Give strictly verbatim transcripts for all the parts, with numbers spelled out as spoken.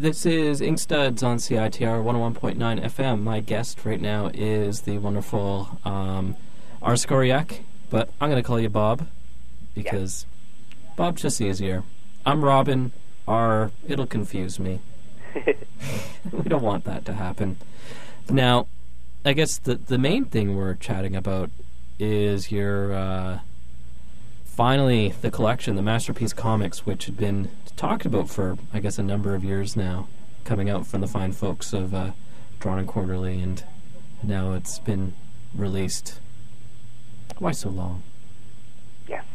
This is Inkstuds on C I T R one oh one point nine F M. My guest right now is the wonderful um, R. Skoriak, but I'm going to call you Bob because yeah. Bob's just easier. I'm Robin. R. It'll confuse me. We don't want that to happen. Now, I guess the the main thing we're chatting about is your uh, finally the collection, the Masterpiece Comics, which had been talked about for, I guess, a number of years now, coming out from the fine folks of uh, Drawn and Quarterly, and now it's been released. Why so long? Yes.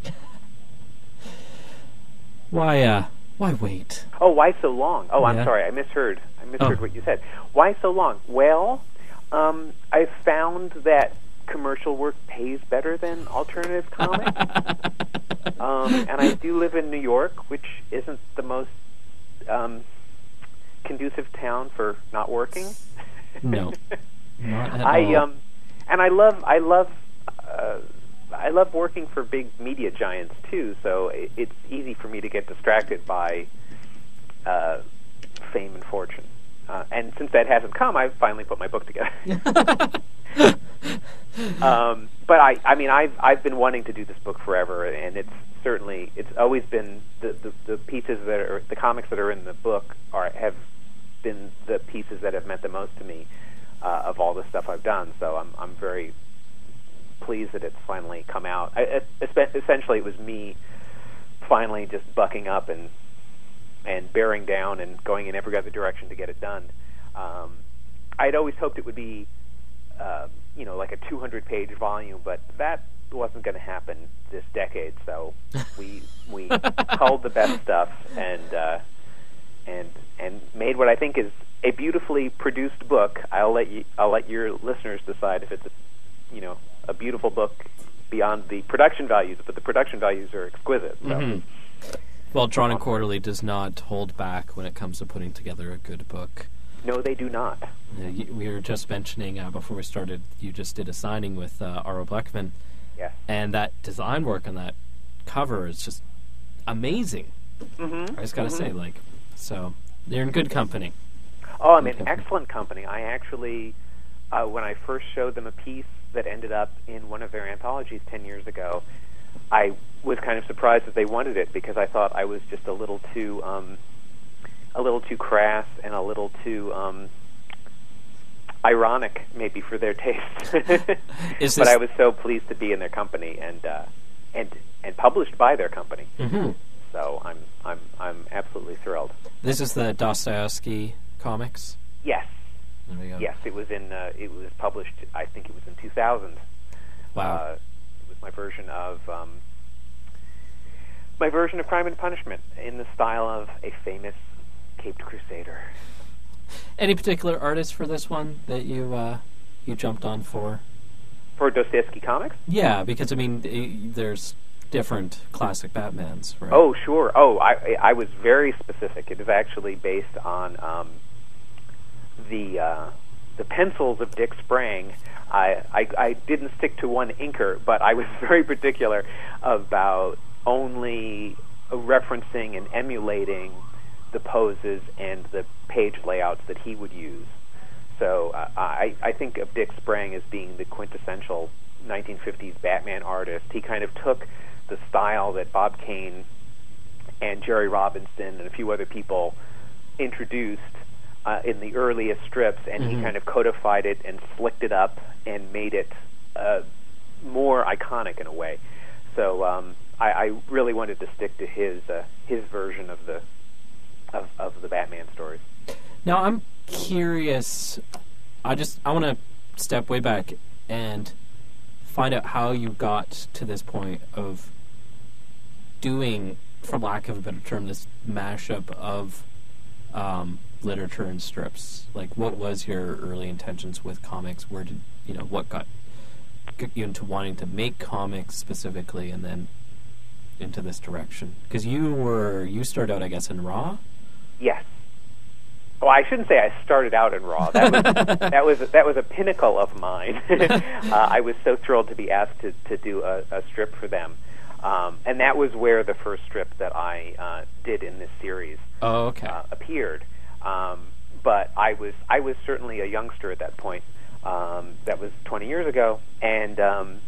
Why, uh, why wait? Oh, why so long? Oh, I'm yeah. sorry, I misheard. I misheard oh. what you said. Why so long? Well, um, I've found that commercial work pays better than alternative comics. um, and I do live in New York, which isn't the most um, conducive town for not working. No, not at I all. um, and I love I love uh, I love working for big media giants too. So it, it's easy for me to get distracted by uh, fame and fortune. Uh, and since that hasn't come, I've finally put my book together. um, but I, I mean, I've I've been wanting to do this book forever, and it's certainly it's always been the, the, the pieces that are the comics that are in the book are have been the pieces that have meant the most to me uh, of all the stuff I've done. So I'm I'm very pleased that it's finally come out. I, essentially, it was me finally just bucking up and. and bearing down and going in every other direction to get it done. Um, I'd always hoped it would be, uh, you know, like a two hundred page volume, but that wasn't going to happen this decade. So we we culled the best stuff and uh, and and made what I think is a beautifully produced book. I'll let you I'll let your listeners decide if it's a, you know a beautiful book beyond the production values, but the production values are exquisite. So. Mm-hmm. Well, Drawn and Quarterly does not hold back when it comes to putting together a good book. No, they do not. Uh, you, we were just mentioning uh, before we started, you just did a signing with uh, R O. Bleckman. Yes. And that design work on that cover is just amazing. Mm-hmm. I just got to mm-hmm. say, like, so you're in good company. Oh, I'm good in company. excellent company. I actually, uh, when I first showed them a piece that ended up in one of their anthologies ten years ago, I was kind of surprised that they wanted it because I thought I was just a little too, um, a little too crass and a little too um, ironic, maybe for their taste. Is but I was so pleased to be in their company and uh, and and published by their company. Mm-hmm. So I'm I'm I'm absolutely thrilled. This is the Dostoevsky comics. Yes. There we go. Yes, it was in. Uh, it was published. I think it was in two thousand. Wow. Uh, my version of um, my version of Crime and Punishment in the style of a famous caped crusader. Any particular artist for this one that you uh, you jumped on for? For Dostoevsky comics? Yeah, because I mean, I- there's different classic Batmans, right? Oh, sure. Oh, I I was very specific. It is actually based on um, the uh, the pencils of Dick Sprang. I, I, I didn't stick to one inker, but I was very particular about only referencing and emulating the poses and the page layouts that he would use. So uh, I, I think of Dick Sprang as being the quintessential nineteen fifties Batman artist. He kind of took the style that Bob Kane and Jerry Robinson and a few other people introduced Uh, in the earliest strips, and mm-hmm. he kind of codified it and slicked it up and made it uh, more iconic in a way. So um, I, I really wanted to stick to his uh, his version of the of, of the Batman stories. Now I'm curious. I just I want to step way back and find out how you got to this point of doing, for lack of a better term, this mashup of um, literature and strips. Like, what was your early intentions with comics? Where did you know what got, got you into wanting to make comics specifically, and then into this direction? Because you were you started out, I guess, in Raw. Yes. Well, I shouldn't say I started out in Raw. That was that was that was a pinnacle of mine. uh, I was so thrilled to be asked to to do a, a strip for them. Um, and that was where the first strip that I uh, did in this series oh, okay. uh, appeared. Um, but I was I was certainly a youngster at that point. Um, that was twenty years ago, and um,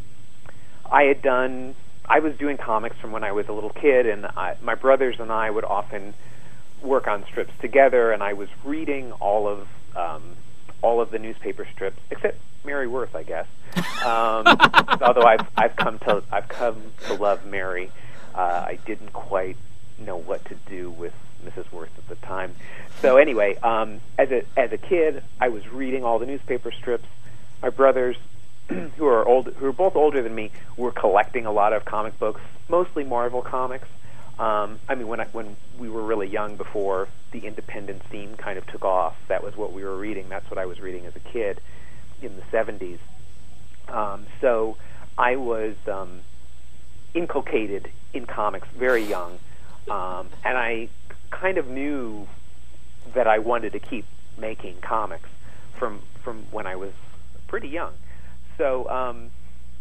I had done. I was doing comics from when I was a little kid, and I, my brothers and I would often work on strips together. And I was reading all of um, all of the newspaper strips, except Mary Worth, I guess. Um, although I've I've come to I've come to love Mary, uh, I didn't quite know what to do with Missus Worth at the time. So anyway, um, as a as a kid, I was reading all the newspaper strips. My brothers, who are old, who are both older than me, were collecting a lot of comic books, mostly Marvel comics. Um, I mean, when I, when we were really young, before the independent scene kind of took off, that was what we were reading. That's what I was reading as a kid in the seventies. Um, so I was um, inculcated in comics very young, um, and I kind of knew that I wanted to keep making comics from from when I was pretty young. So um,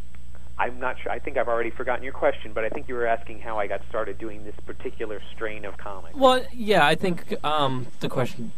I'm not sure. I think I've already forgotten your question, but I think you were asking how I got started doing this particular strain of comics. Well, yeah, I think um, the question,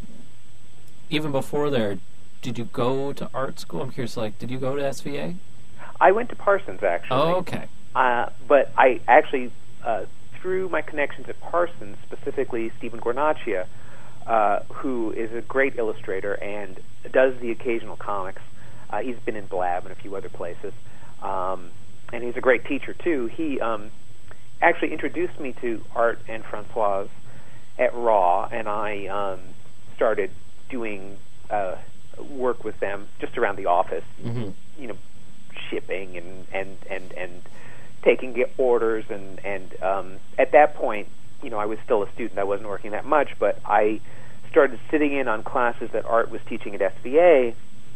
even before there, did you go to art school? I'm curious, like, did you go to S V A? I went to Parsons, actually. Oh, okay. Uh, but I actually, uh, through my connections at Parsons, specifically Stephen Guarnaccia, uh, who is a great illustrator and does the occasional comics. Uh, he's been in Blab and a few other places. Um, and he's a great teacher, too. He um, actually introduced me to Art and Francoise at Raw, and I um, started doing uh, work with them just around the office, mm-hmm. you know, shipping and, and, and, and taking orders. And, and um, at that point, you know, I was still a student. I wasn't working that much, but I started sitting in on classes that Art was teaching at S V A,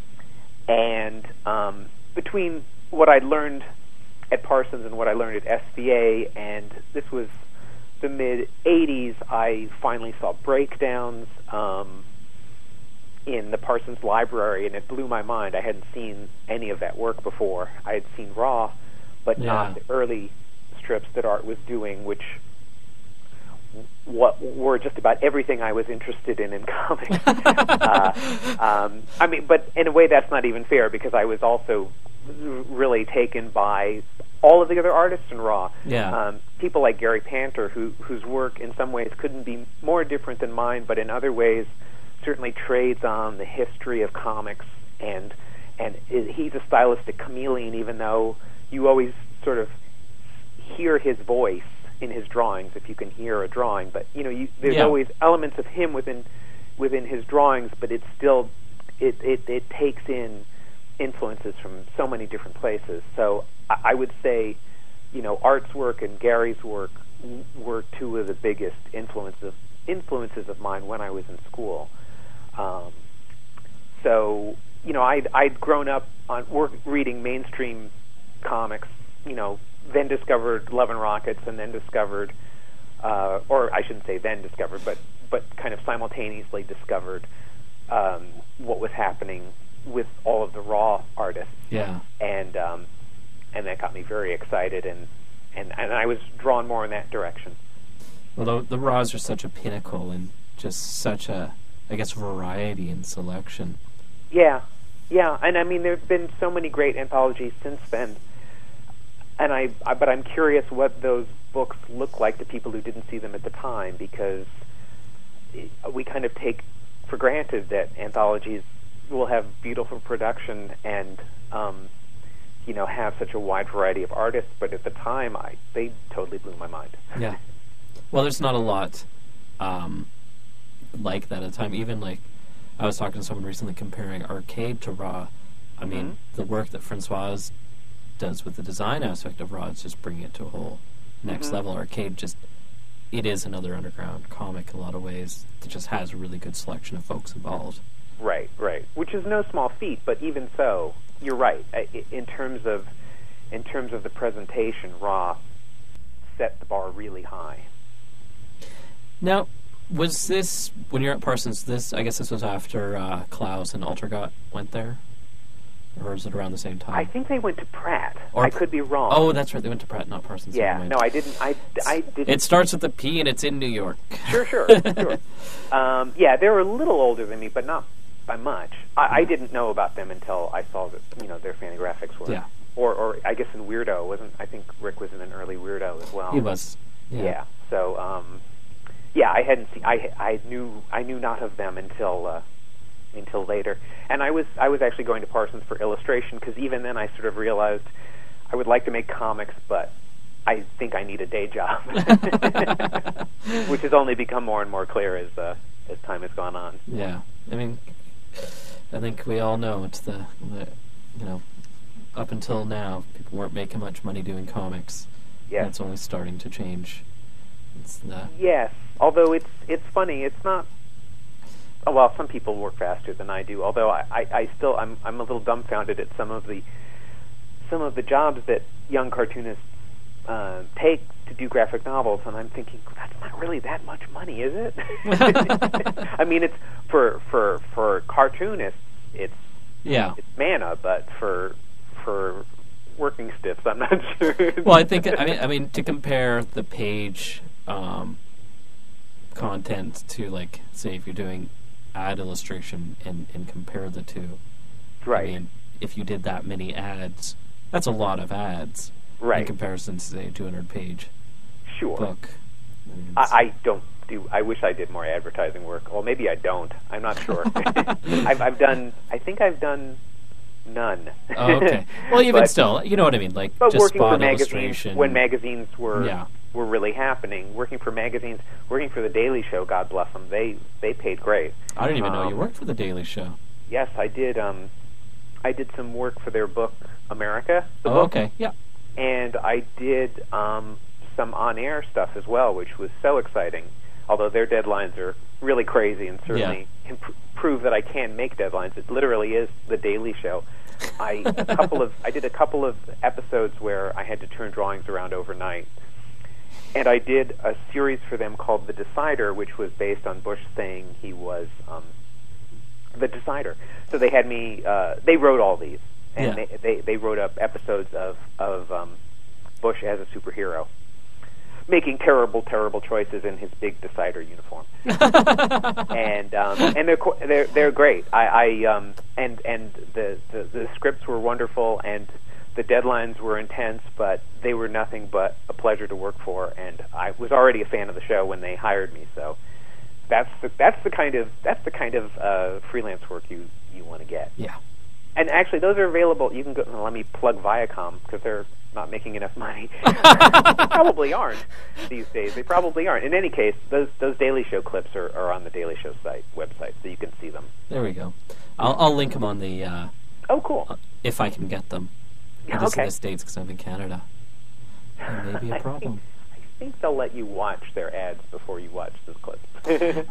and um, between what I'd learned at Parsons and what I learned at S V A, and this was the mid-eighties, I finally saw breakdowns um, in the Parsons library, and it blew my mind. I hadn't seen any of that work before. I had seen Raw, but yeah. not the early strips that Art was doing, which what were just about everything I was interested in in comics. uh, um, I mean, but in a way that's not even fair, because I was also really taken by all of the other artists in Raw. Yeah. Um, people like Gary Panter, who, whose work in some ways couldn't be more different than mine, but in other ways certainly trades on the history of comics, and and he's a stylistic chameleon, even though you always sort of hear his voice in his drawings, if you can hear a drawing. But you know, you, there's yeah. always elements of him within within his drawings, but it's still it, it it takes in influences from so many different places. So I, I would say, you know, Art's work and Gary's work were two of the biggest influences influences of mine when I was in school. Um, so you know, I'd I'd grown up on work, reading mainstream comics, you know. Then discovered Love and Rockets, and then discovered, uh, or I shouldn't say then discovered, but but kind of simultaneously discovered um, what was happening with all of the Raw artists. Yeah. And um, and that got me very excited, and, and, and I was drawn more in that direction. Well, the, the Raws are such a pinnacle, and just such a, I guess, variety and selection. Yeah, yeah, and I mean, there have been so many great anthologies since then. And I, I, but I'm curious what those books look like to people who didn't see them at the time, because we kind of take for granted that anthologies will have beautiful production and, um, you know, have such a wide variety of artists. But at the time, I they totally blew my mind. Yeah. Well, there's not a lot um, like that at the time. Even like I was talking to someone recently comparing Arcade to Raw. I mean, mm-hmm. the work that Francoise does with the design aspect of Raw is just bringing it to a whole next mm-hmm. level. Arcade just, it is another underground comic in a lot of ways that just has a really good selection of folks involved. Right, right. Which is no small feat, but even so, you're right. In terms of in terms of the presentation, Raw set the bar really high. Now, was this, when you're at Parsons, this, I guess this was after uh, Klaus and Altergott went there? Or is it around the same time? I think they went to Pratt. Or I could be wrong. Oh, that's right. They went to Pratt, not Parsons. Yeah, no, I didn't. I, I didn't. It starts with a P, and it's in New York. Sure, sure, sure. Um, yeah, they were a little older than me, but not by much. I, I didn't know about them until I saw that, you know, their Fantagraphics were. Yeah. Or, or I guess in Weirdo wasn't. I think Rick was in an early Weirdo as well. He was. Yeah. yeah. So, um, yeah, I hadn't seen. I I knew I knew not of them until uh, until later. And I was I was actually going to Parsons for illustration because even then I sort of realized I would like to make comics, but I think I need a day job, which has only become more and more clear as uh, as time has gone on. Yeah, I mean, I think we all know it's the, the you know, up until now people weren't making much money doing comics. Yes. And it's only starting to change. It's the Yes, although it's it's funny. It's not. Oh, well, some people work faster than I do. Although I, I, I still I'm I'm a little dumbfounded at some of the some of the jobs that young cartoonists uh, take to do graphic novels, and I'm thinking that's not really that much money, is it? I mean, it's for for for cartoonists, it's yeah. it's manna, but for for working stiffs, I'm not sure. Well, I think I mean I mean to compare the page um, content to, like, say if you're doing ad illustration and, and compare the two. Right. I mean, if you did that many ads, that's a lot of ads. Right. In comparison to, say, a two hundred page sure. book. I, mean, I, I don't do. I wish I did more advertising work. Well, maybe I don't. I'm not sure. I've, I've done. I think I've done none. Oh, okay. Well, even but, still, you know what I mean. Like but just working spot for magazines illustration. when magazines were Yeah. were really happening. Working for magazines, working for the Daily Show. God bless them. They they paid great. I didn't even know Um, you worked for the Daily Show. Yes, I did. Um, I did some work for their book America. The Oh, book. okay. Yeah. And I did um, some on-air stuff as well, which was so exciting. Although their deadlines are really crazy and certainly Yeah. can pr- prove that I can make deadlines. It literally is the Daily Show. I a couple of I did a couple of episodes where I had to turn drawings around overnight, and I did a series for them called The Decider, which was based on Bush saying he was um, the Decider. So they had me. Uh, they wrote all these. And Yeah. they, they they wrote up episodes of of um, Bush as a superhero, making terrible, terrible choices in his big Decider uniform. and um, and they're co- they're they're great. I, I um, and and the, the the scripts were wonderful, and the deadlines were intense, but they were nothing but a pleasure to work for. And I was already a fan of the show when they hired me. So that's the, that's the kind of that's the kind of uh, freelance work you you want to get. Yeah. And actually, those are available. You can go. Let me plug Viacom because they're not making enough money. They probably aren't these days. They probably aren't. In any case, those those Daily Show clips are, are on the Daily Show site website, so you can see them. There we go. I'll I'll link them on the uh, Oh, cool. if I can get them. Yeah, It is in okay. the States because I'm in Canada. That may be a I problem. think, I think they'll let you watch their ads before you watch those clips.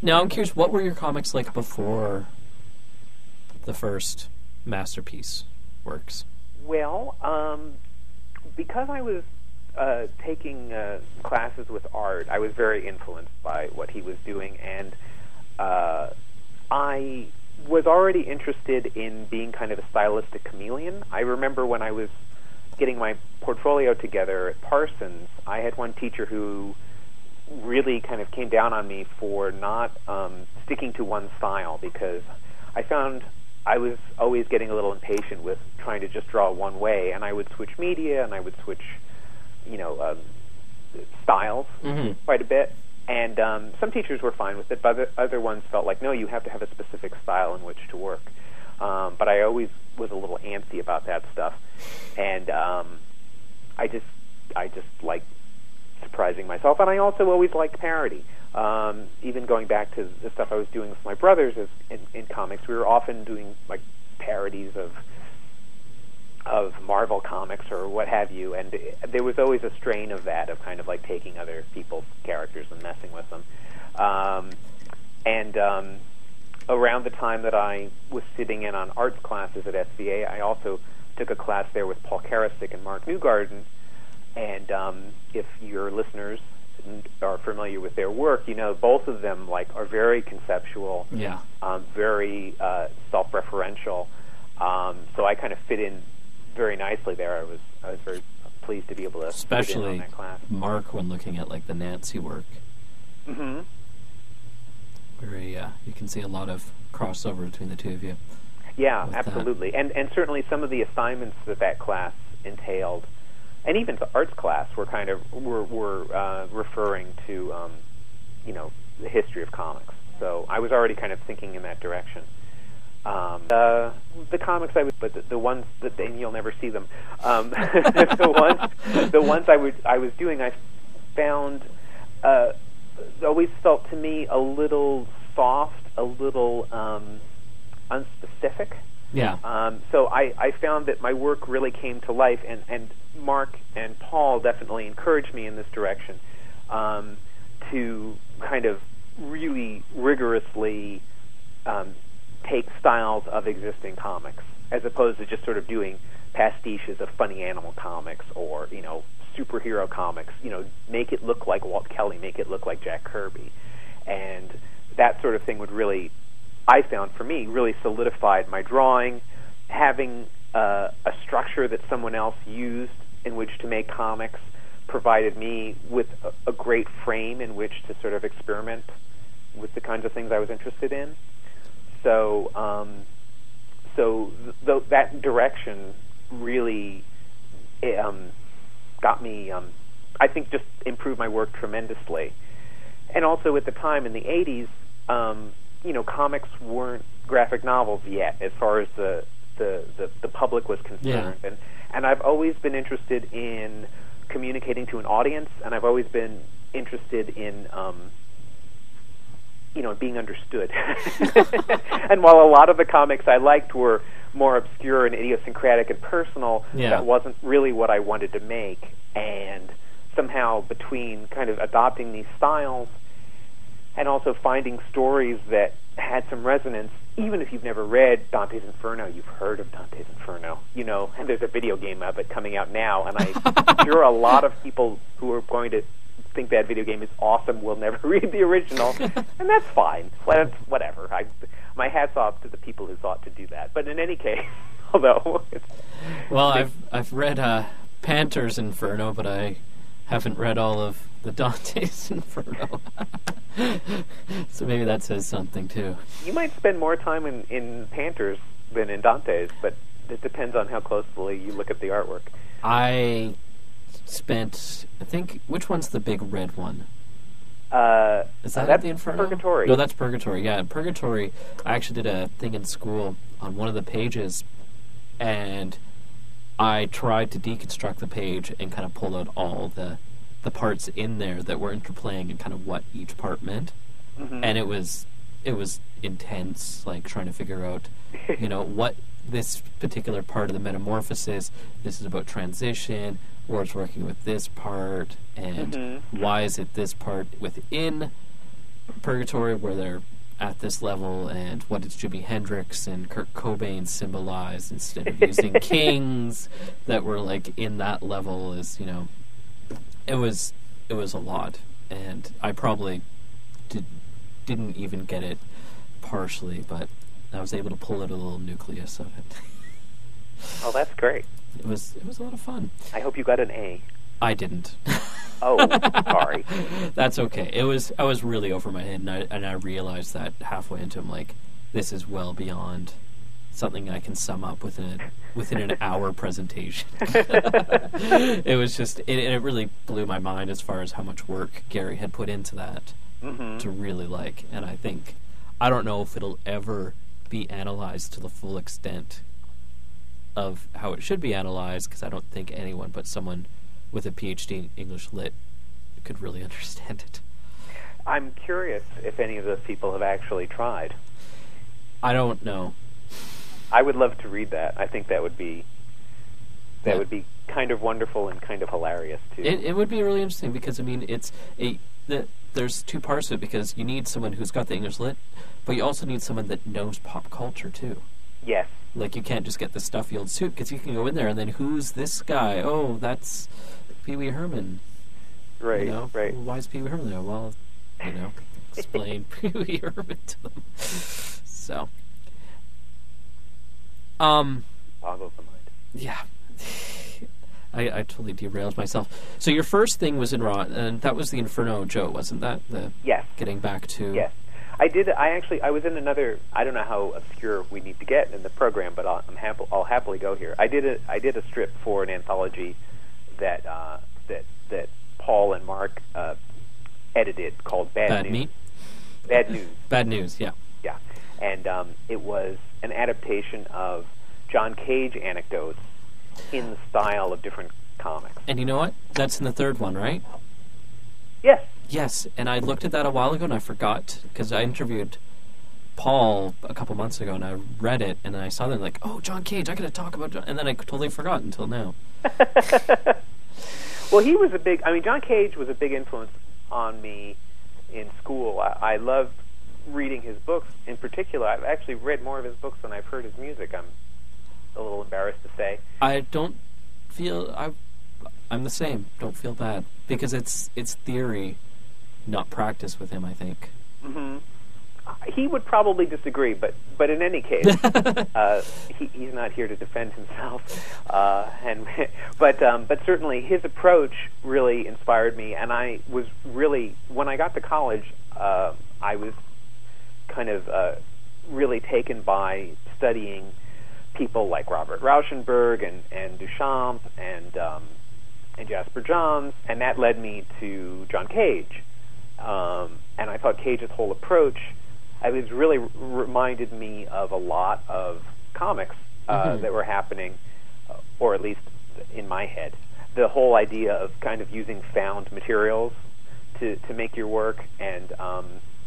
Now, I'm curious, what were your comics like before the first Masterpiece works? Well, um, because I was uh, taking uh, classes with Art, I was very influenced by what he was doing, and uh, I was already interested in being kind of a stylistic chameleon. I remember when I was getting my portfolio together at Parsons, I had one teacher who really kind of came down on me for not um, sticking to one style, because I found I was always getting a little impatient with trying to just draw one way, and I would switch media, and I would switch, you know, um, styles mm-hmm. quite a bit. And um, some teachers were fine with it, but other, other ones felt like, no, you have to have a specific style in which to work. Um, but I always was a little antsy about that stuff, and um, I just, I just like surprising myself, and I also always liked parody. Um, even going back to the stuff I was doing with my brothers as, in, in comics, we were often doing like parodies of of Marvel comics or what have you, and it, there was always a strain of that, of kind of like taking other people's characters and messing with them. Um, and um, around the time that I was sitting in on arts classes at S V A, I also took a class there with Paul Karasik and Mark Newgarden. And um, if your listeners are familiar with their work, you know both of them like are very conceptual, yeah, um, very uh, self-referential. Um, so I kind of fit in very nicely there. I was I was very pleased to be able to especially fit in on that class. Mark when looking at like the Nancy work, mm-hmm. where uh, you can see a lot of crossover between the two of you. Yeah, absolutely, that. and and certainly some of the assignments that that class entailed, and even the arts class, were kind of were were uh, referring to um, you know the history of comics. So I was already kind of thinking in that direction. Um, uh, the comics I would, but the, the ones that and you'll never see them. Um, the ones, the ones I would I was doing, I found uh, always felt to me a little soft, a little um, unspecific. Yeah. Um, so I, I found that my work really came to life, and, and Mark and Paul definitely encouraged me in this direction um, to kind of really rigorously um, take styles of existing comics, as opposed to just sort of doing pastiches of funny animal comics or, you know, superhero comics. You know, make it look like Walt Kelly, make it look like Jack Kirby. And that sort of thing would really, I found for me, really solidified my drawing. Having uh, a structure that someone else used in which to make comics provided me with a, a great frame in which to sort of experiment with the kinds of things I was interested in. So, um, so th- th- that direction really um, got me, um, I think, just improved my work tremendously. And also at the time in the eighties, um, you know, comics weren't graphic novels yet, as far as the the, the, the public was concerned. Yeah. And and I've always been interested in communicating to an audience, and I've always been interested in um, you know, being understood. And while a lot of the comics I liked were more obscure and idiosyncratic and personal, yeah. that wasn't really what I wanted to make. And somehow between kind of adopting these styles and also finding stories that had some resonance, even if you've never read Dante's Inferno, you've heard of Dante's Inferno, you know, and there's a video game of it coming out now, and I'm sure a lot of people who are going to think that video game is awesome will never read the original, and that's fine. That's whatever. I, my hat's off to the people who thought to do that. But in any case, although it's, well, I've I've read uh, Panter's Inferno, but I haven't read all of the Dante's Inferno. So maybe that says something too. You might spend more time in, in Panter's than in Dante's, but it depends on how closely you look at the artwork. I spent, I think, which one's the big red one? Uh, Is that that's the Inferno? Purgatory. No, that's Purgatory. Yeah, in Purgatory, I actually did a thing in school on one of the pages, and I tried to deconstruct the page and kind of pull out all the the parts in there that were interplaying and kind of what each part meant. Mm-hmm. And it was it was intense, like trying to figure out, you know, what this particular part of the metamorphosis, this is about transition, or it's working with this part, and mm-hmm. why is it this part within Purgatory, where they're at this level, and what did Jimi Hendrix and Kurt Cobain symbolize instead of using kings that were like in that level is, you know, it was it was a lot, and I probably did didn't even get it partially, but I was able to pull out a little nucleus of it. Oh, that's great. It was it was a lot of fun. I hope you got an A. I didn't. Oh, sorry. That's okay. It was I was really over my head, and I and I realized that halfway into it, I'm like, this is well beyond something I can sum up within a, within an hour presentation. It was just it, it really blew my mind as far as how much work Gary had put into that Mm-hmm. to really like, and I think I don't know if it'll ever be analyzed to the full extent of how it should be analyzed, because I don't think anyone but someone with a P H D in English Lit could really understand it. I'm curious if any of those people have actually tried. I don't know. I would love to read that. I think that would be that Yeah. would be kind of wonderful and kind of hilarious too. It, it would be really interesting, because I mean, it's a the, there's two parts to it, because you need someone who's got the English Lit, but you also need someone that knows pop culture too. Yes. Like, you can't just get the stuffy old suit, because you can go in there and then, who's this guy? Oh, that's Pee Wee Herman. Right. You know? Right. Why is Pee Wee Herman there? Well, you know, explain Pee Wee Herman to them. So, um, Boggles the mind. yeah. I, I totally derailed myself. So your first thing was in Raw, and that was the Inferno Joe, wasn't that? The Yes. Getting back to... Yes. I did. I actually. I was in another. I don't know how obscure we need to get in the program, but I'll, I'm happy. I'll happily go here. I did a. I did a strip for an anthology that uh, that that Paul and Mark uh, edited called Bad, Bad News. Meat? Bad News. Bad News, yeah. Yeah, and um, it was an adaptation of John Cage anecdotes in the style of different comics. And you know what? That's in the third one, right? Yes. Yes, and I looked at that a while ago, and I forgot, because I interviewed Paul a couple months ago, and I read it, and I saw them like, oh, John Cage, I gotta talk about John, and then I totally forgot until now. Well, he was a big. I mean, John Cage was a big influence on me in school. I, I loved reading his books. In particular, I've actually read more of his books than I've heard his music. I'm a little embarrassed to say. I don't feel I, I'm the same. Don't feel bad, because it's it's theory, not practice with him, I think. Mm-hmm. He would probably disagree, but but in any case, uh, he, he's not here to defend himself. Uh, and but um, but certainly his approach really inspired me, and I was really when I got to college, uh, I was kind of uh, really taken by studying people like Robert Rauschenberg and and Duchamp and um, and Jasper Johns, and that led me to John Cage. Um, and I thought Cage's whole approach, it was really r- reminded me of a lot of comics uh, Mm-hmm. that were happening, uh, or at least in my head. The whole idea of kind of using found materials to, to make your work, and um,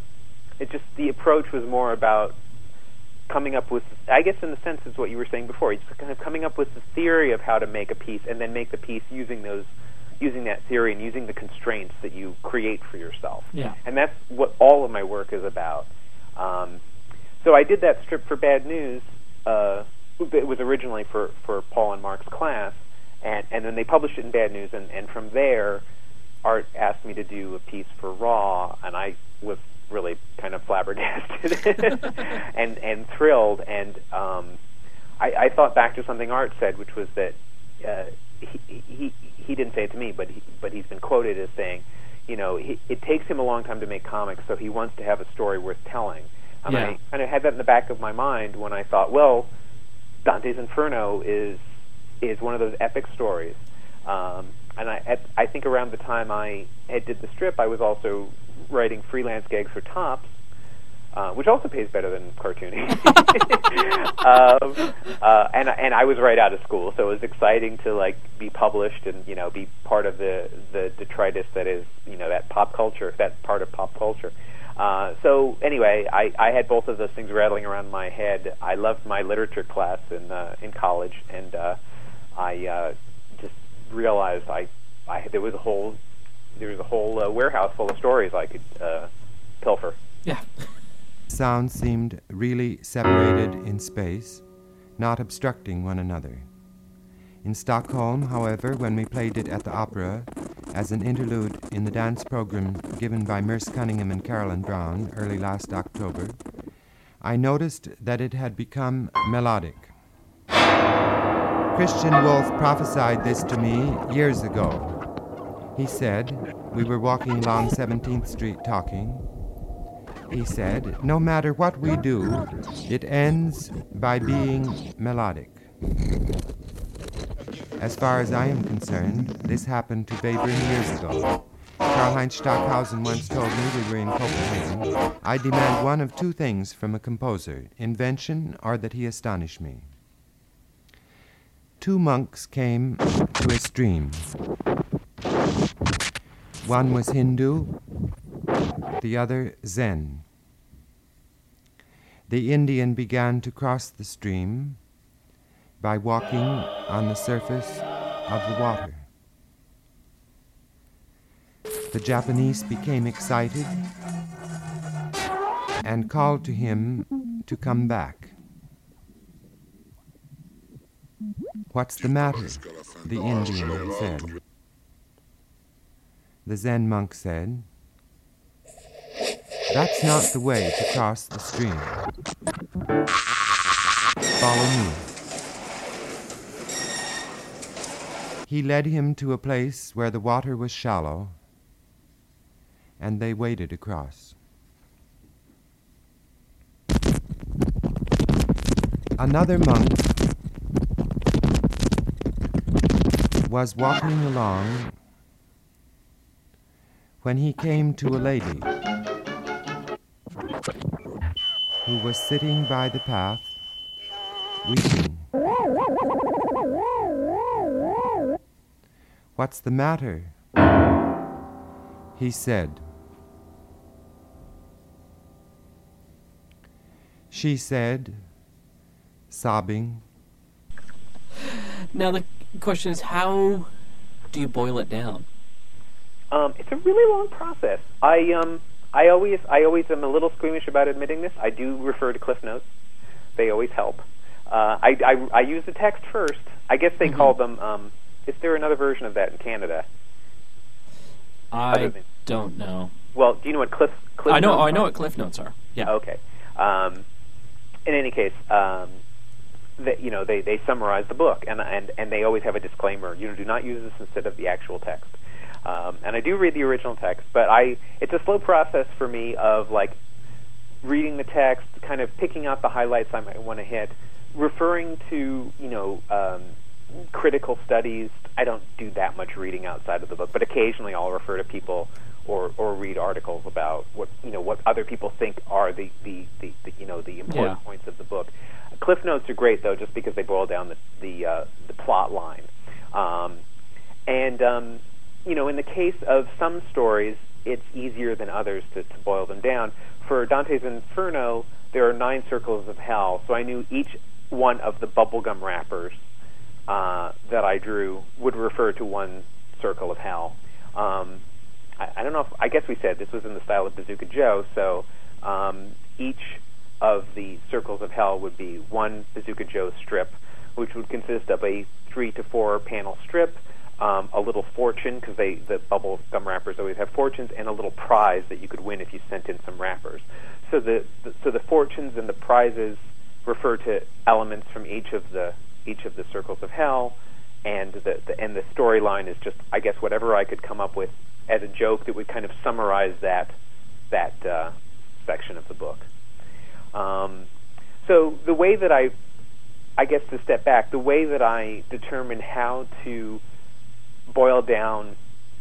it just, the approach was more about coming up with, I guess in the sense is what you were saying before, it's kind of coming up with the theory of how to make a piece, and then make the piece using those using that theory and using the constraints that you create for yourself. Yeah. And that's what all of my work is about. Um, so I did that strip for Bad News. Uh, it was originally for, for Paul and Mark's class, and, and then they published it in Bad News, and, and from there, Art asked me to do a piece for Raw, and I was really kind of flabbergasted and, and thrilled. And um, I, I thought back to something Art said, which was that uh, he, he he didn't say it to me, but he, but he's been quoted as saying, you know, he, it takes him a long time to make comics, so he wants to have a story worth telling. And Yeah. I kind of had that in the back of my mind when I thought, well, Dante's Inferno is is one of those epic stories. Um, and I at, I think around the time I had did the strip, I was also writing freelance gigs for Topps, Uh, which also pays better than cartooning. um, uh, and and I was right out of school, so it was exciting to like be published and you know be part of the the detritus that is you know that pop culture, that part of pop culture. Uh, so anyway, I, I had both of those things rattling around my head. I loved my literature class in uh, in college, and uh, I uh, just realized I, I there was a whole there was a whole uh, warehouse full of stories I could. Uh, pilfer. Yeah. Sounds seemed really separated in space, not obstructing one another. In Stockholm, however, when we played it at the opera as an interlude in the dance program given by Merce Cunningham and Carolyn Brown early last October, I noticed that it had become melodic. Christian Wolff prophesied this to me years ago. He said, we were walking along seventeenth Street talking. He said, no matter what we do, it ends by being melodic. As far as I am concerned, this happened to Webern years ago. Karl-Heinz Stockhausen once told me, we were in Copenhagen, I demand one of two things from a composer, invention or that he astonish me. Two monks came to a stream. One was Hindu, the other Zen. The Indian began to cross the stream by walking on the surface of the water. The Japanese became excited and called to him to come back. What's the matter? The Indian said. The Zen monk said, that's not the way to cross the stream. Follow me. He led him to a place where the water was shallow, and they waded across. Another monk was walking along when he came to a lady who was sitting by the path, weeping. What's the matter? He said. She said, sobbing. Now the question is, how do you boil it down? Um, it's a really long process. I um, I always, I always am a little squeamish about admitting this. I do refer to Cliff Notes; they always help. Uh, I, I, I use the text first. I guess they mm-hmm. call them. Um, is there another version of that in Canada? I than, don't know. Well, do you know what Cliff? Cliff I know. Notes I know are? what Cliff Notes are. Yeah. Okay. Um, in any case, um, that you know, they, they summarize the book, and and and they always have a disclaimer. You know, do not use this instead of the actual text. Um, and I do read the original text, but I it's a slow process for me of like reading the text, kind of picking out the highlights I might want to hit, referring to you know um, critical studies. I don't do that much reading outside of the book, but occasionally I'll refer to people or, or read articles about what you know what other people think are the, the, the, the you know the important yeah. points of the book. Cliff Notes are great though, just because they boil down the the, uh, the plot line, um, and um, you know in the case of some stories, it's easier than others to, to boil them down. For Dante's Inferno, there are nine circles of hell, so I knew each one of the bubblegum wrappers uh, that I drew would refer to one circle of hell. Um, I, I don't know if, I guess we said this was in the style of Bazooka Joe, so um, each of the circles of hell would be one Bazooka Joe strip, which would consist of a three to four panel strip, um, a little fortune, because they the bubble gum wrappers always have fortunes, and a little prize that you could win if you sent in some wrappers. So the, the so the fortunes and the prizes refer to elements from each of the each of the circles of hell, and the, the and the storyline is just, I guess, whatever I could come up with as a joke that would kind of summarize that that uh, section of the book. Um, so the way that I, I guess to step back, the way that I determine how to boil down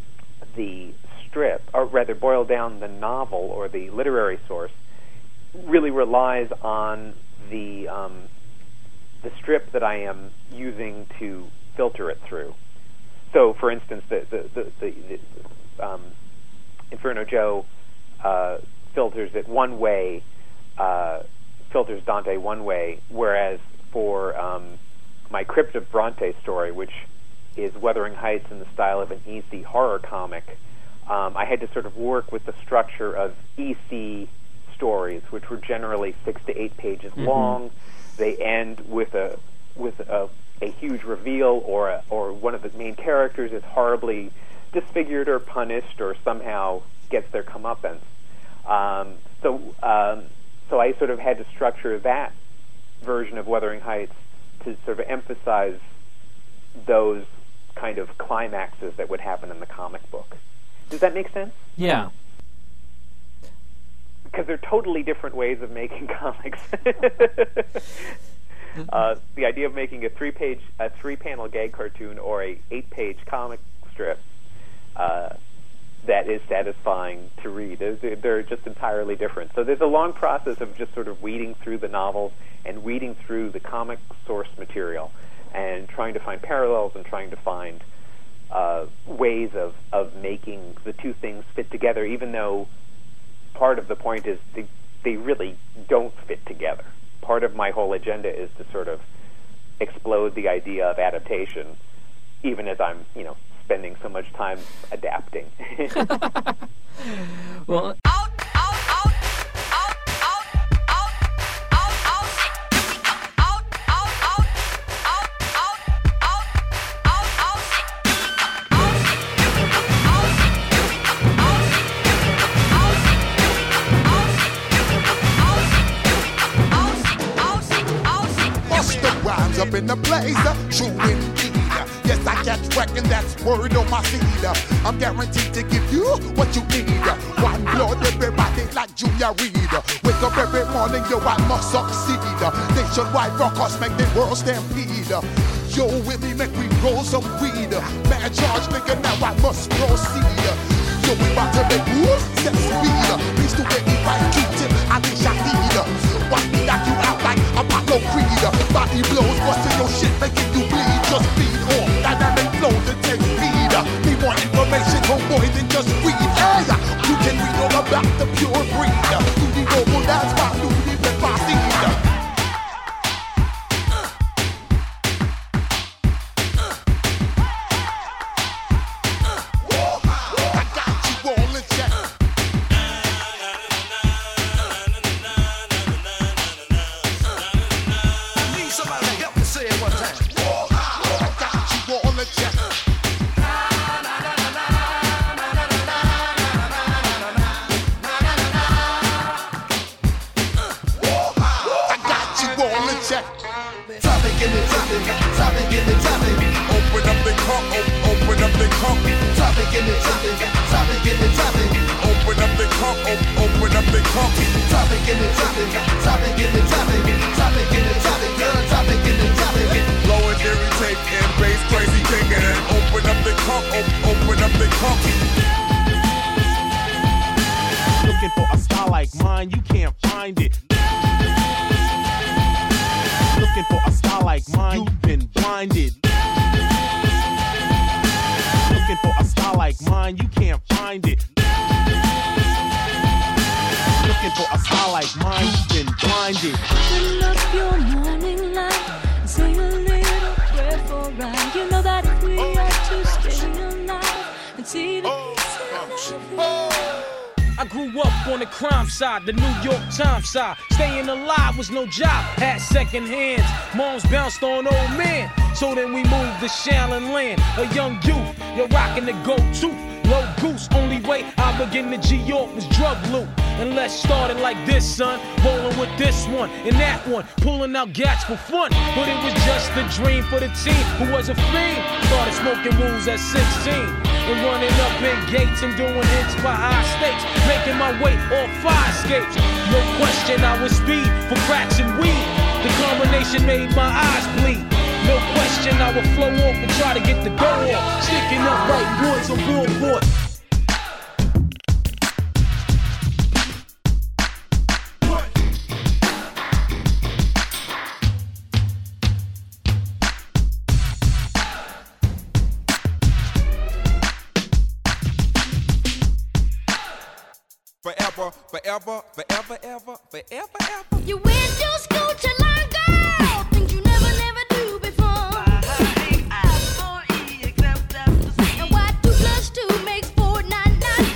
the strip, or rather boil down the novel or the literary source, really relies on the um, the strip that I am using to filter it through. So, for instance, the the the, the, the um, Inferno Joe uh, filters it one way. Uh, filters Dante one way, whereas for um, my Crypt of Bronte story, which is Wuthering Heights in the style of an easy horror comic, um, I had to sort of work with the structure of E C stories, which were generally six to eight pages mm-hmm. long. They end with a with a, a huge reveal, or a, or one of the main characters is horribly disfigured or punished, or somehow gets their comeuppance. Um, so, um, so I sort of had to structure that version of Wuthering Heights to sort of emphasize those kind of climaxes that would happen in the comic book. Does that make sense? Yeah. Because they're totally different ways of making comics. uh, the idea of making a three-page, a three-panel gag cartoon or a eight-page comic strip uh, that is satisfying to read, they're, they're just entirely different. So there's a long process of just sort of weeding through the novels and weeding through the comic source material and trying to find parallels and trying to find uh, ways of, of making the two things fit together, even though part of the point is they, they really don't fit together. Part of my whole agenda is to sort of explode the idea of adaptation, even as I'm, you know, spending so much time adapting. Well, up in the place, uh, true indeed. Yes, I catch reckon that's word on my seed. I'm guaranteed to give you what you need. One blood, everybody like Julia Reed. Wake up every morning, yo, I must succeed. Nationwide rockers make the world stampede. Yo, with me, make we roll some weed. Man charge, nigga, now I must proceed. Yo, we about to make moves, set speed. Please do it, right, Q-tip, I think I need. Watch me knock you out like Apollo Creed. Body blows, busting your shit, making you bleed. Just feed on dynamic flows and take speed. Need more information, homeboy, than just read. Hey, you can read all about the pure breed. Do the noble, that's why do the best I got you all in check. Looking for a style like mine, you can't find it. Looking for a style like mine, you've been blinded. Looking for a style like mine, you can't find it. Looking for a style like mine, you've been blinded. Fill up your morning light and say a little prayer for right. You know that if we are to stay alive and see the peace in everything. I grew up on the crime side, the New York Times side. Staying alive was no job, had second hands. Moms bounced on old men, so then we moved to Shaolin Land. A young youth, you're rocking the go-to. Low goose, only way I begin to G-York was drug loot. And let's start it like this, son. Rolling with this one and that one, pulling out gats for fun. But it was just a dream for the team who was a fiend. Started smoking wools at sixteen. And running up in gates and doing hits by high stakes. Making my way off fire escapes. No question I was speed for cracks and weed. The combination made my eyes bleed. No question I would flow off and try to get the dough off. Sticking up right boards on billboard. Forever, forever, forever, ever, forever, ever. You went to school to learn, girl, things you never, never do before. And why two plus two makes four, nine, nine,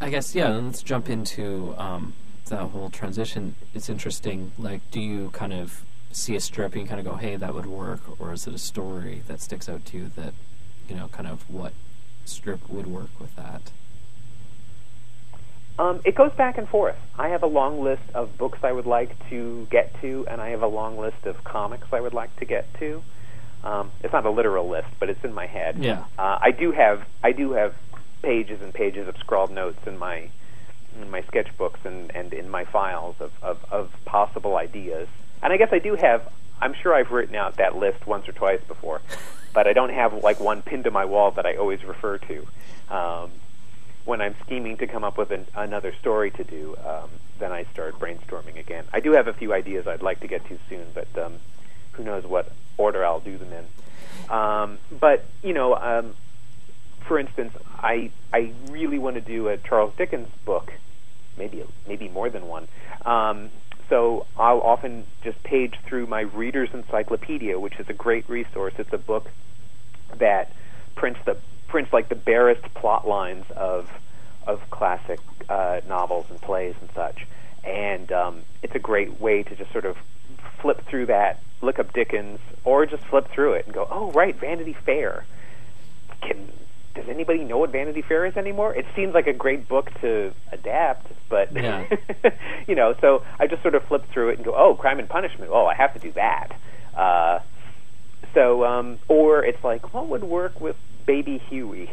I guess, yeah, let's jump into um, that whole transition. It's interesting, like, do you kind of see a strip and you kind of go, hey, that would work, or is it a story that sticks out to you that, you know, kind of what strip would work with that? Um, it goes back and forth. I have a long list of books I would like to get to, and I have a long list of comics I would like to get to. Um, it's not a literal list, but it's in my head. Yeah. Uh, I do have I do have pages and pages of scrawled notes in my in my sketchbooks and, and in my files of, of, of possible ideas. And I guess I do have. I'm sure I've written out that list once or twice before, but I don't have like one pinned to my wall that I always refer to. Um, when I'm scheming to come up with an, another story to do, um, then I start brainstorming again. I do have a few ideas I'd like to get to soon, but um, who knows what order I'll do them in. Um, but, you know, um, for instance, I I really want to do a Charles Dickens book, maybe maybe more than one. Um, so I'll often just page through my Reader's Encyclopedia, which is a great resource. It's a book that prints the prints like the barest plot lines of of classic uh, novels and plays and such, and um, it's a great way to just sort of flip through that, look up Dickens, or just flip through it and go, oh right, Vanity Fair. Can does anybody know what Vanity Fair is anymore? It seems like a great book to adapt, but yeah. you know, so I just sort of flip through it and go, oh, Crime and Punishment. Oh, I have to do that. Uh, so, um, or it's like, what would work with Baby Huey?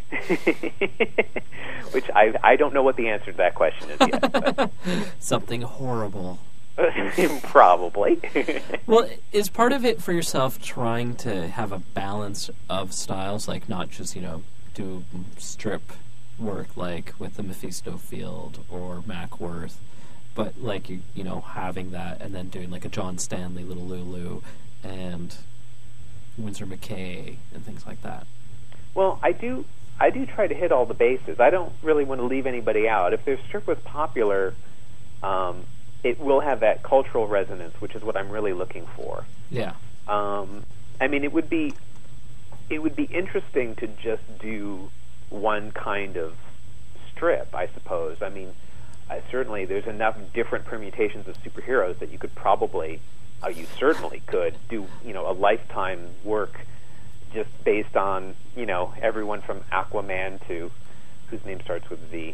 Which I I don't know what the answer to that question is yet. But. Something horrible. Probably. Well, is part of it for yourself trying to have a balance of styles, like not just, you know, do strip work like with the Mephisto Field or Mackworth, but like, you, you know, having that and then doing like a John Stanley, Little Lulu, and Winsor McKay and things like that? Well, I do I do try to hit all the bases. I don't really want to leave anybody out. If their strip was popular, um, it will have that cultural resonance, which is what I'm really looking for. Yeah. Um, I mean, it would be it would be interesting to just do one kind of strip, I suppose. I mean, uh, certainly there's enough different permutations of superheroes that you could probably, uh, you certainly could do, you know, a lifetime work just based on, you know, everyone from Aquaman to whose name starts with Z.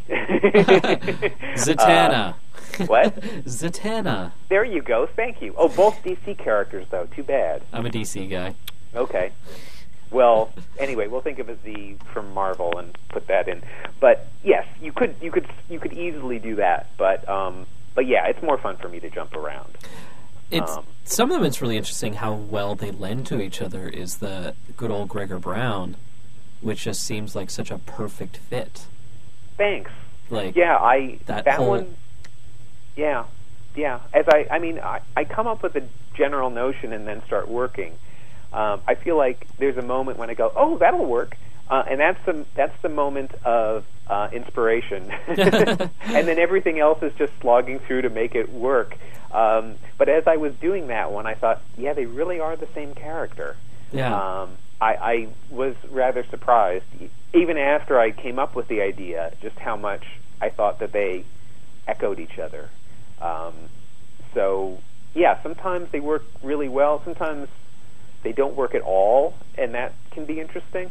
Zatanna. Uh, what? Zatanna. There you go. Thank you. Oh, both D C characters, though. Too bad. I'm a D C guy. Okay. Well, anyway, we'll think of a Z from Marvel and put that in. But yes, you could, you could, you could easily do that. But, um, but yeah, it's more fun for me to jump around. It's um, some of them. It's really interesting how well they lend to each other. Is the good old Gregor Brown, which just seems like such a perfect fit. Thanks. Like yeah, I that, that whole... one. Yeah, yeah. As I, I mean, I, I come up with a general notion and then start working. Um, I feel like there's a moment when I go, oh, that'll work, uh, and that's the that's the moment of uh, inspiration, and then everything else is just slogging through to make it work. Um, but as I was doing that one, I thought, yeah, they really are the same character. Yeah. Um, I, I was rather surprised, even after I came up with the idea, just how much I thought that they echoed each other. Um, so, yeah, sometimes they work really well. Sometimes they don't work at all, and that can be interesting.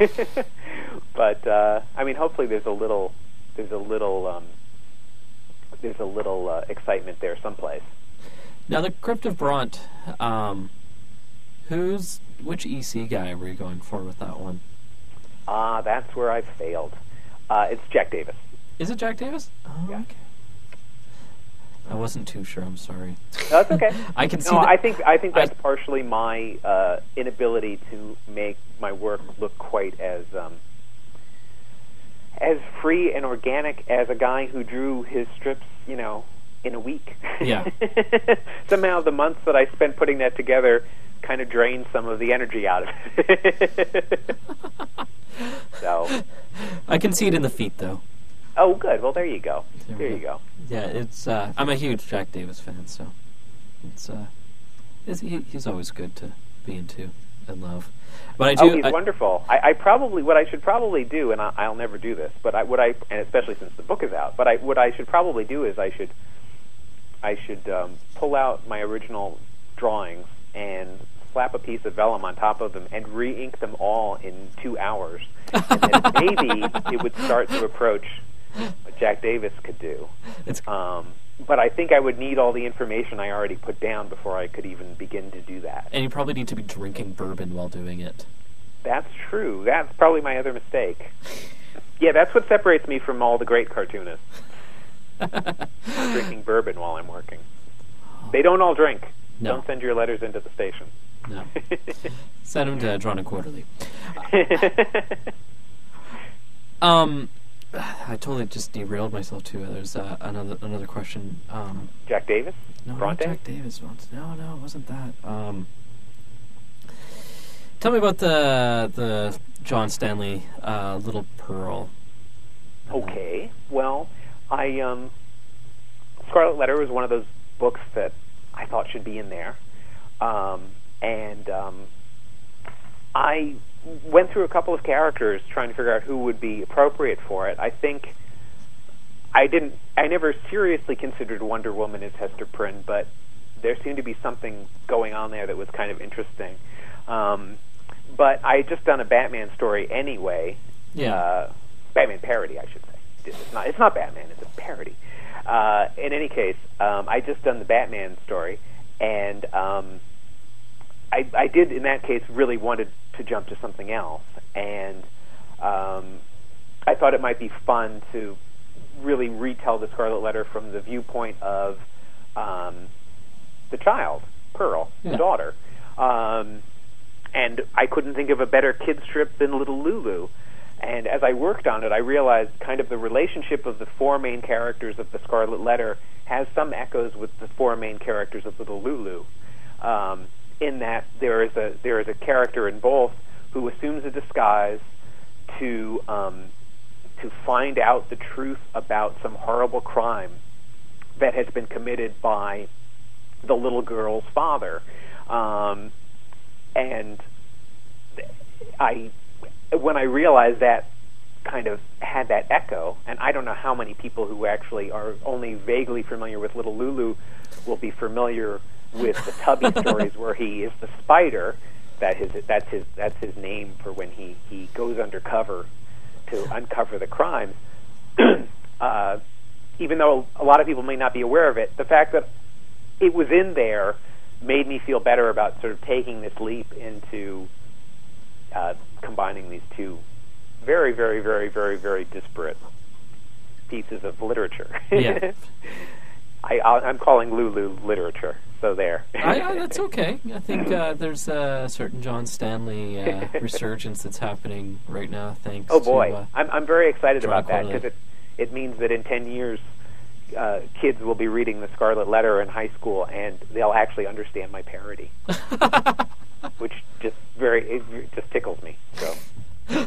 But uh, I mean, hopefully, there's a little, there's a little, um, there's a little uh, excitement there someplace. Now, the Crypt of Bront. Um, who's which E C guy were you going for with that one? Ah, uh, that's where I failed. Uh, it's Jack Davis. Is it Jack Davis? Oh, yeah. Okay. I wasn't too sure. I'm sorry. No, that's okay. I can see. No, that I think I think that's I, partially my uh, inability to make my work look quite as um, as free and organic as a guy who drew his strips, you know, in a week. Yeah. Somehow, the months that I spent putting that together kind of drained some of the energy out of it. So, I can see it in the feet, though. Oh, good. Well, there you go. There, there you go. go. Yeah, it's. Uh, I'm a huge Jack Davis fan, so it's. Uh, it's he, he's always good to be into. in love. But I do. Oh, he's I, wonderful. I, I probably what I should probably do, and I, I'll never do this, but I, what I and especially since the book is out. But I, what I should probably do is I should I should um, pull out my original drawings and slap a piece of vellum on top of them and re-ink them all in two hours, and then maybe it would start to approach what Jack Davis could do. It's, um, but I think I would need all the information I already put down before I could even begin to do that. and you probably need to be drinking bourbon while doing it. That's true. That's probably my other mistake. Yeah, that's what separates me from all the great cartoonists. Drinking bourbon while I'm working. They don't all drink. No. Don't send your letters into the station. No. Send them to Drawn and Quarterly. Um, I totally just derailed myself too. There's uh, another another question. Um, Jack Davis? no, not Bronte? Jack Davis. Once. No, no, it wasn't that. Um, tell me about the the John Stanley uh, Little Pearl. Okay. Well, I um, Scarlet Letter was one of those books that I thought should be in there, um, and um, I went through a couple of characters trying to figure out who would be appropriate for it. I think I didn't. I never seriously considered Wonder Woman as Hester Prynne, but there seemed to be something going on there that was kind of interesting. Um, but I had just done a Batman story anyway. Yeah. Uh, Batman parody, I should say. It's not. It's not Batman. It's a parody. Uh, in any case, um, I just done the Batman story, and um, I, I did in that case really wanted to jump to something else, and um, I thought it might be fun to really retell the Scarlet Letter from the viewpoint of um, the child, Pearl, Yeah. the daughter, um, and I couldn't think of a better kid strip than Little Lulu. And as I worked on it, I realized kind of the relationship of the four main characters of the Scarlet Letter has some echoes with the four main characters of Little Lulu. Um, in that there is a there is a character in both who assumes a disguise to um, to find out the truth about some horrible crime that has been committed by the little girl's father, um, and I when I realized that kind of had that echo, and I don't know how many people who actually are only vaguely familiar with Little Lulu will be familiar with the Tubby stories where he is the spider. That his that's his that's his name for when he, he goes undercover to uncover the crimes. uh, even though a lot of people may not be aware of it, the fact that it was in there made me feel better about sort of taking this leap into uh, combining these two very, very, very, very, very disparate pieces of literature. Yeah. I, I'm calling Lulu literature, so there. I, I, that's okay. I think uh, there's a certain John Stanley uh, resurgence that's happening right now, thanks Oh boy, to... Uh, I'm, I'm very excited Drawn about that Quarterly. because it, it means that in ten years, uh, kids will be reading the Scarlet Letter in high school and they'll actually understand my parody, which just very it just tickles me. So.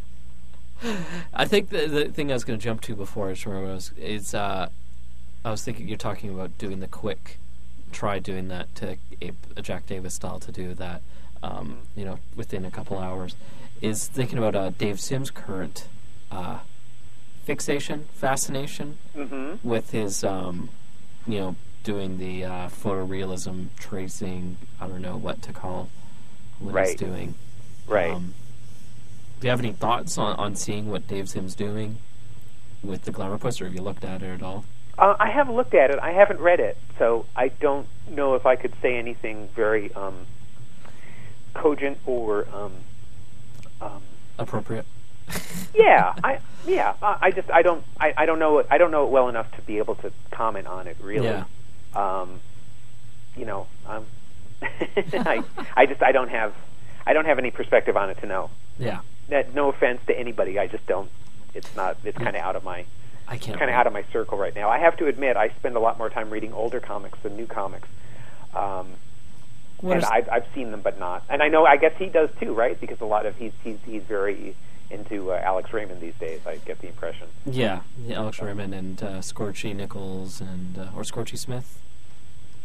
I think the, the thing I was going to jump to before I just remember was, is uh, I was thinking you're talking about doing the quick, try doing that to a, a Jack Davis style to do that, um, you know, within a couple hours. Is thinking about uh, Dave Sims' current uh, fixation, fascination Mm-hmm. with his, um, you know, doing the uh, photorealism, tracing. I don't know what to call what he's Right. doing. Right. Um, do you have any thoughts on, on seeing what Dave Sims doing with the Glamour Puss, or have you looked at it at all? Uh, I have looked at it. I haven't read it, so I don't know if I could say anything very um, cogent or. Um, um, Appropriate. yeah, I yeah. I, I just I don't I, I don't know it, I don't know it well enough to be able to comment on it really. Yeah. Um, you know, um, I I just I don't have I don't have any perspective on it to know. Yeah. That, no offense to anybody, I just don't. It's not. It's kind of out of my. I can't. kind of out of my circle right now. I have to admit, I spend a lot more time reading older comics than new comics. Um, What and is- I've, I've seen them, but not. And I know, I guess he does too, right? Because a lot of he's he's he's very into uh, Alex Raymond these days. I get the impression. Yeah, yeah, Alex Raymond and uh, Scorchy Nichols and uh, or Scorchy Smith.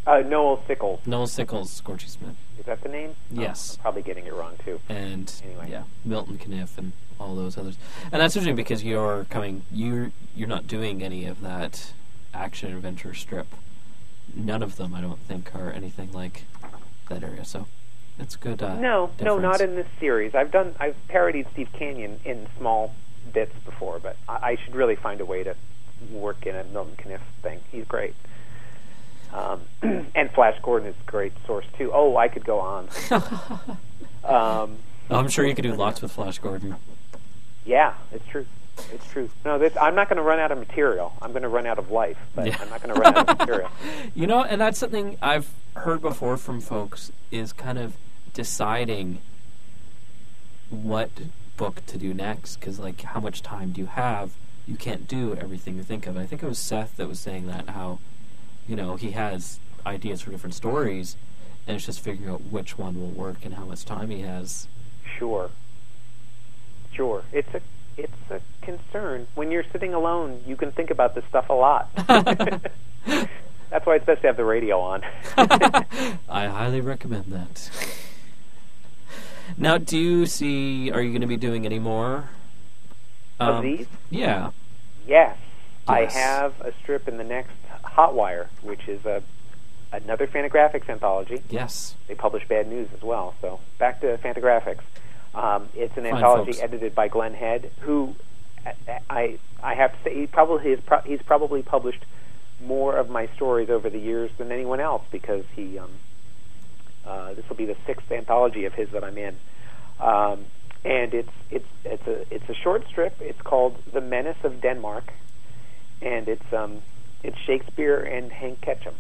Uh, Noel Sickles. Noel Sickles, Scorchy Smith. Is that the name? Yes. Oh, I'm probably getting it wrong, too. And, Anyway. yeah, Milton Caniff and all those others. And that's interesting because you're coming, you're, you're not doing any of that action adventure strip. None of them, I don't think, are anything like that area. So it's good. Uh, No, no, difference. not in this series. I've done, I've parodied Steve Canyon in small bits before, but I, I should really find a way to work in a Milton Caniff thing. He's great. Um, and Flash Gordon is a great source, too. Oh, I could go on. um, I'm sure you could do lots with Flash Gordon. yeah, it's true. It's true. No, this, I'm not going to run out of material. I'm going to run out of life, but Yeah. I'm not going to run out of material. You know, and that's something I've heard before from folks is kind of deciding what book to do next, because, like, how much time do you have? You can't do everything you think of. I think it was Seth that was saying that, how, you know, he has ideas for different stories, and it's just figuring out which one will work and how much time he has. Sure. Sure. It's a it's a concern. When you're sitting alone, you can think about this stuff a lot. That's why it's best to have the radio on. I highly recommend that. Now, do you see, are you going to be doing any more? Of Um, these? Yeah. Yes. I Yes. have a strip in the next Hotwire, which is a another Fantagraphics anthology. Yes. They publish Bad News as well. So back to Fantagraphics. Um, it's an Fine anthology folks. edited by Glenn Head, who I I, I have to say he probably is pro- he's probably published more of my stories over the years than anyone else, because he um, uh, this will be the sixth anthology of his that I'm in, um, and it's it's it's a it's a short strip. It's called The Menace of Denmark, and it's um it's Shakespeare and Hank Ketchum.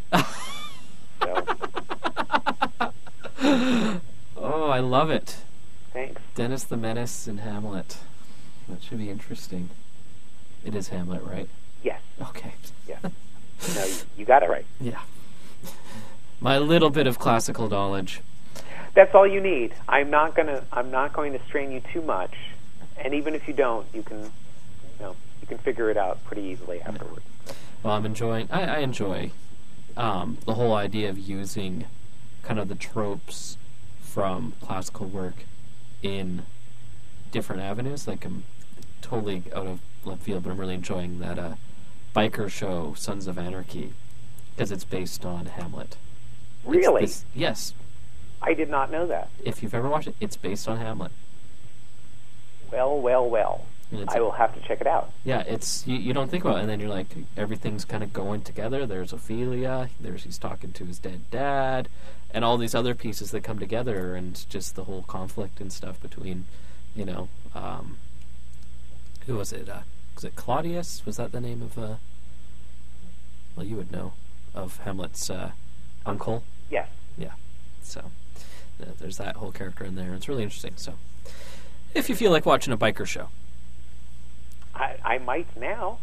So Oh, I love it. thanks. Dennis the Menace and Hamlet. That should be interesting. It is Hamlet, right? Yes, Okay. yes. No, you, you got it right. Yeah. My little bit of classical knowledge. That's all you need. I'm not gonna. I'm not going to strain you too much, and even if you don't, you can, you know, you can figure it out pretty easily afterwards. Well, I'm enjoying. I, I enjoy um, the whole idea of using kind of the tropes from classical work in different avenues. Like, I'm totally out of left field, but I'm really enjoying that uh, biker show, Sons of Anarchy, because it's based on Hamlet. It's Really? this- yes. I did not know that. If you've ever watched it, it's based on Hamlet. Well, well, well. And it's- I will have to check it out. Yeah, it's you, you don't think about it, and then you're like, everything's kind of going together. There's Ophelia, there's he's talking to his dead dad, and all these other pieces that come together, and just the whole conflict and stuff between, you know, um, who was it? Uh, was it Claudius? Was that the name of? Uh, well, you would know of Hamlet's uh, uncle. Yes. Yeah, so uh, there's that whole character in there. It's really interesting. So, if you feel like watching a biker show. I, I might now.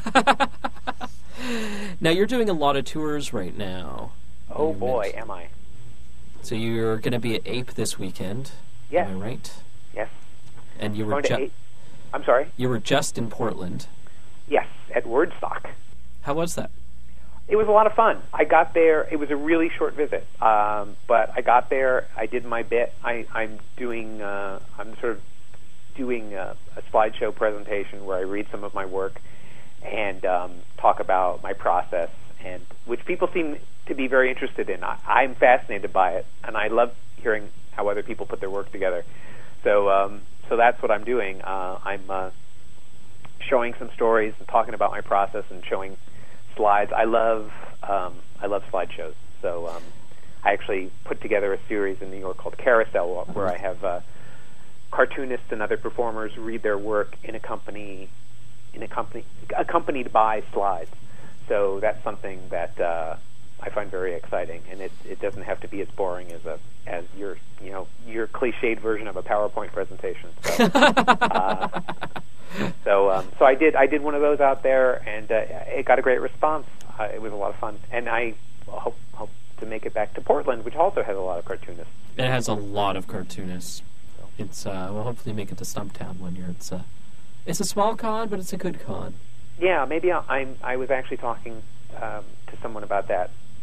Now, you're doing a lot of tours right now. Oh You boy, mentioned- am I? So you're going to be at Ape this weekend. Yes. Am I right? Yes. And you were Going to ju- eight. I'm sorry. you were just in Portland. Yes, at Wordstock. How was that? It was a lot of fun. I got there. It was a really short visit, um, but I got there. I did my bit. I, I'm doing. Uh, I'm sort of doing a, a slideshow presentation where I read some of my work and um, talk about my process, and which people seem to be very interested in. I, I'm fascinated by it, and I love hearing how other people put their work together. So, um, so that's what I'm doing. Uh, I'm uh, showing some stories and talking about my process and showing slides. I love um, I love slideshows. So um, I actually put together a series in New York called Carousel, where I have uh, cartoonists and other performers read their work in a company in a company accompanied by slides. So that's something that uh, I find very exciting, and it it doesn't have to be as boring as a as your you know your cliched version of a PowerPoint presentation. So, uh, so um, so I did I did one of those out there, and uh, it got a great response. Uh, it was a lot of fun, and I hope hope to make it back to Portland, which also has a lot of cartoonists. It has a lot of cartoonists. It's uh, we'll hopefully make it to Stumptown one year. It's a it's a small con, but it's a good con. Yeah, maybe I, I'm. I was actually talking um, to someone about that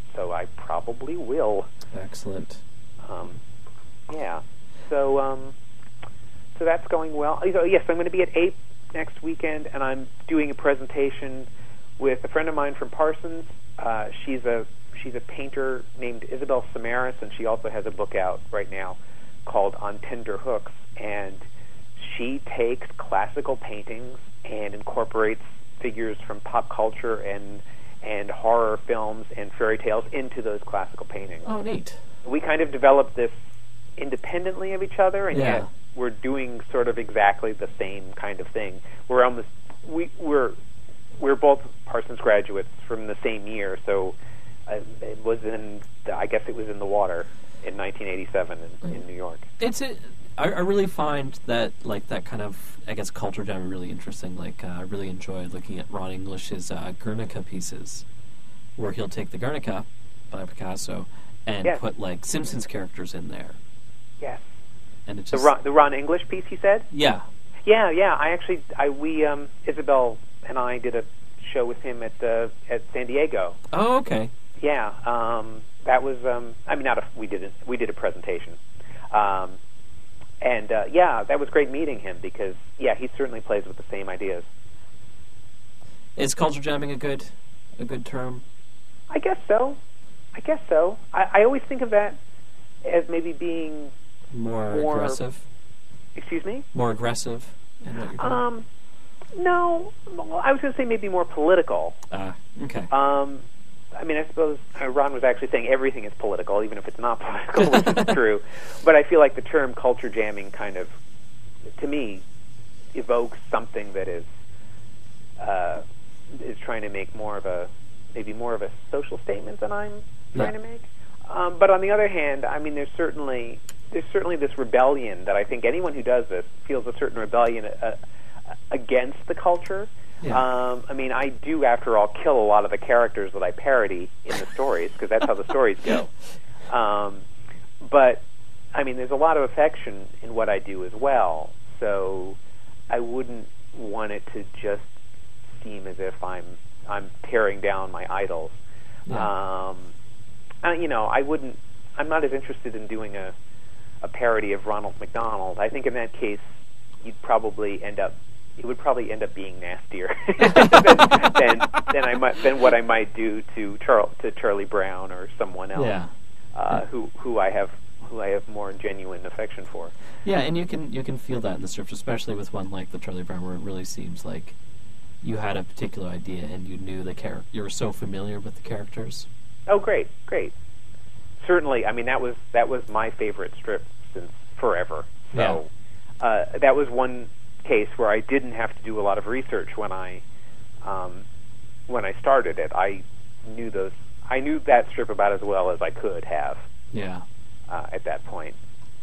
so I probably will. Excellent. Um, yeah. So um, so that's going well. So yes, I'm going to be at APE next weekend, and I'm doing a presentation with a friend of mine from Parsons. Uh, she's a she's a painter named Isabel Samaras, and she also has a book out right now called On Tender Hooks. And she takes classical paintings and incorporates figures from pop culture and and horror films and fairy tales into those classical paintings. Oh, neat. We kind of developed this independently of each other, and Yeah. yet we're doing sort of exactly the same kind of thing. We're almost we we're we're both Parsons graduates from the same year, so uh, it was in the, I guess it was in the water in nineteen eighty-seven in, in New York. It's a, I, I really find that like that kind of I guess culture jam really interesting. Like uh, I really enjoy looking at Ron English's uh, Guernica pieces, where he'll take the Guernica by Picasso and Yes. put like Simpsons characters in there, Yes, and it the just Ron, the Ron English piece you said. yeah Yeah, yeah. I actually, I we um, Isabel and I did a show with him at uh, at San Diego. oh okay Yeah, um, that was. Um, I mean, not a, we did it. We did a presentation, um, and uh, yeah, that was great meeting him because yeah, he certainly plays with the same ideas. is culture jamming a good a good term? I guess so. I guess so. I, I always think of that as maybe being. More, More- aggressive, Excuse me. more aggressive in what you're doing. Um, no, well, I was going to say maybe more political. Ah, okay. Um, I mean, I suppose uh, Ron was actually saying everything is political, even if it's not political, which is true. But I feel like the term culture jamming kind of, to me, evokes something that is uh, is trying to make more of a, maybe more of a social statement than I'm trying Yeah. to make. Um, but on the other hand, I mean, there's certainly there's certainly this rebellion that I think anyone who does this feels a certain rebellion uh, against the culture. Yeah. Um, I mean, I do, after all, kill a lot of the characters that I parody in the stories because that's how the stories go. Um, but, I mean, there's a lot of affection in what I do as well, so I wouldn't want it to just seem as if I'm I'm tearing down my idols. Yeah. Um, uh, you know, I wouldn't. I'm not as interested in doing a a parody of Ronald McDonald. I think in that case, you'd probably end up. It would probably end up being nastier than, than than I might than what I might do to Charles to Charlie Brown or someone else. Yeah. Uh, who who I have who I have more genuine affection for. Yeah, and you can you can feel that in the script, especially with one like the Charlie Brown, where it really seems like you had a particular idea and you knew the character. You were so familiar with the characters. Oh, great, great. Certainly, I mean that was that was my favorite strip since forever. So uh, that was one case where I didn't have to do a lot of research when I um, when I started it. I knew those. I knew that strip about as well as I could have Yeah. uh, at that point.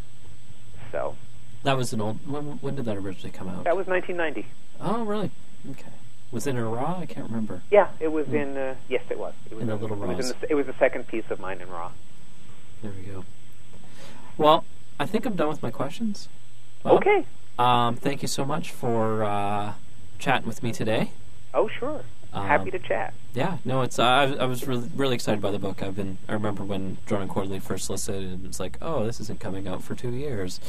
So That was an old. When, when did that originally come out? that was nineteen ninety. Oh, really? Okay. Was it in a Raw? I can't remember. Yeah, it was in. Uh, yes, it was. It was In the Little it was, Raws. in the, it was the second piece of mine in Raw. There we go. Well, I think I'm done with my questions. Well, Okay. Um, thank you so much for uh, chatting with me today. Oh, sure. Um, Happy to chat. Yeah, no, it's. Uh, I, I was really, really excited by the book. I've been. I remember when Drone and Quarterly first listed, and it's like, oh, this isn't coming out for two years.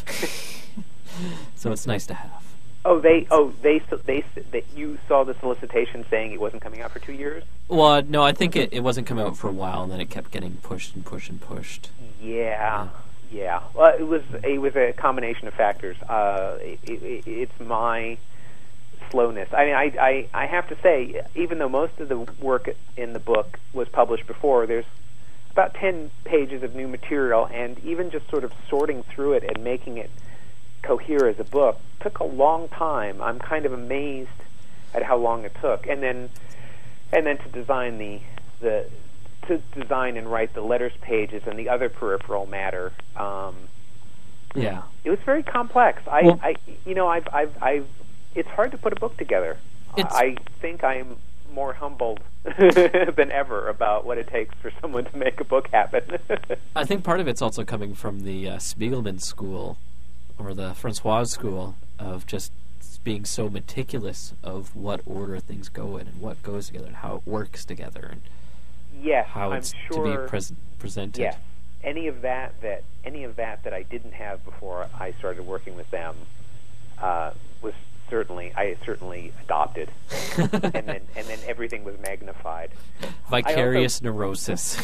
So it's nice to have. Oh, they. Oh, they. They. That you saw the solicitation saying it wasn't coming out for two years. Well, no, I think it, it wasn't coming out for a while, and then it kept getting pushed and pushed and pushed. Yeah. Yeah. Well, it was. It was a combination of factors. Uh, it, it, it's my slowness. I mean, I, I. I have to say, even though most of the work in the book was published before, there's about ten pages of new material, and even just sort of sorting through it and making it cohere as a book took a long time. I'm kind of amazed at how long it took, and then and then to design the the to design and write the letters pages and the other peripheral matter. Um, Yeah. it was very complex. I, Well- I you know I've I've I've it's hard to put a book together. It's- I think I'm more humbled than ever about what it takes for someone to make a book happen. I think part of it's also coming from the uh, Spiegelman school, or the Francois school, of just being so meticulous of what order things go in and what goes together and how it works together. And Yes, how I'm it's sure. to be pres- presented. Yes, any of that that any of that that I didn't have before I started working with them uh, was certainly I certainly adopted, and then and then everything was magnified. Vicarious also, neurosis.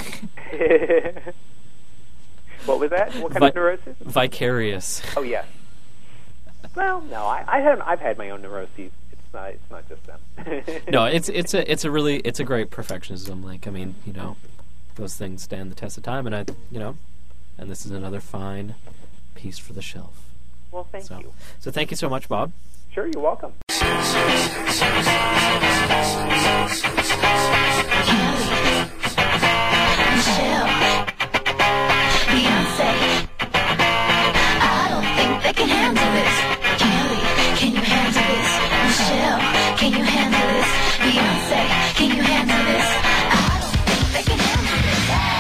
What was that? What kind Vi- of neurosis? Vicarious. Oh yes. Well, no, I, I have I've had my own neuroses. It's not it's not just them. No, it's it's a it's a really it's a great perfectionism. Like, I mean, you know, those things stand the test of time, and I, you know, and this is another fine piece for the shelf. Well, thank so, you. So thank you so much, Bob. Sure, you're welcome. Michelle, Beyonce, I don't think they can handle this. Kelly, can you handle this? Michelle, can you handle this? Beyonce, can you handle this? I don't think they can handle this.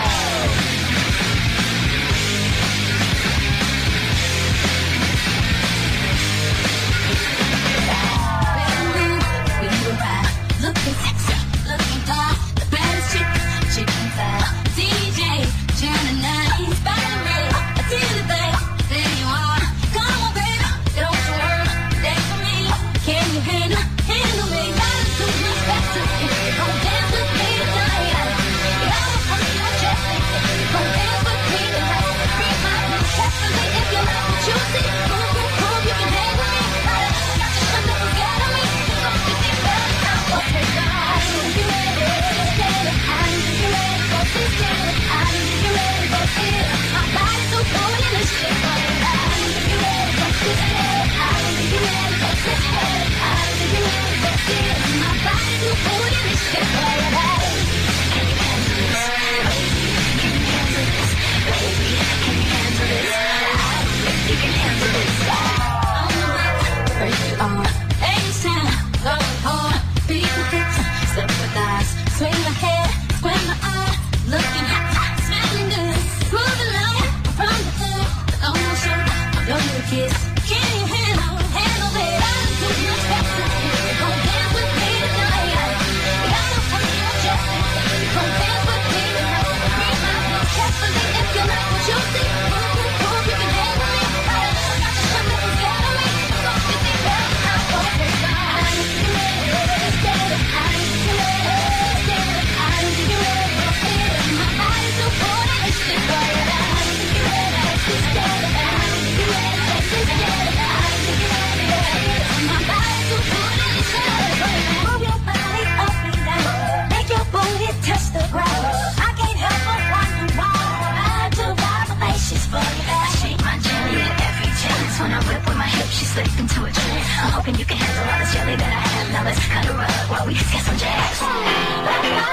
Looking sexy, looking fly, the baddest chick, chicken fly. D J, turn the night, spider red, a silly thing. There you are, come on baby, don't you worry, dance for me. Can you handle, handle me? Gotta do much better if you gon' dance with me tonight. Gotta put your chest in, gon' dance with me tonight. Bring my blue carefully if you like what you see. Move, move, move, you can handle me. Got your shut up and get on me. Don't you think that I'm okay? Swing my head, swing my eye, looking hot, hot, smelling good. Move the line from the hood, on my shoulder, I'll blow you a kiss. Can you handle, handle it? I'm too much better. You're gon' dance with me tonight. You gotta put your chest in. You're gon' dance with me tonight. Bring my blue carefully if you like what you see. Move, move, move, you can handle me. I got your shut up and get on me. Don't you think that I'm okay? I need you ready, let's get it. I need you ready. When I whip with my hips, she slipped into a trance. I'm hoping you can handle all this jelly that I have. Now let's cut a rug while we get some jazz.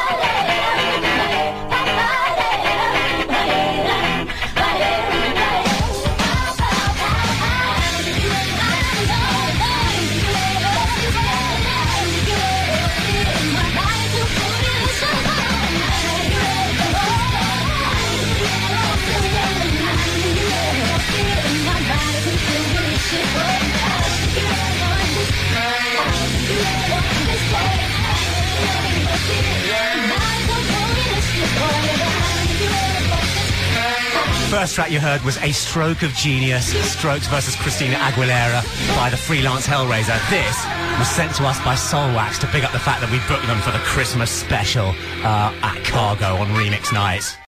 First track you heard was A Stroke of Genius, Strokes versus Christina Aguilera by the Freelance Hellraiser. This was sent to us by Soulwax to pick up the fact that we booked them for the Christmas special uh, at Cargo on Remix Nights.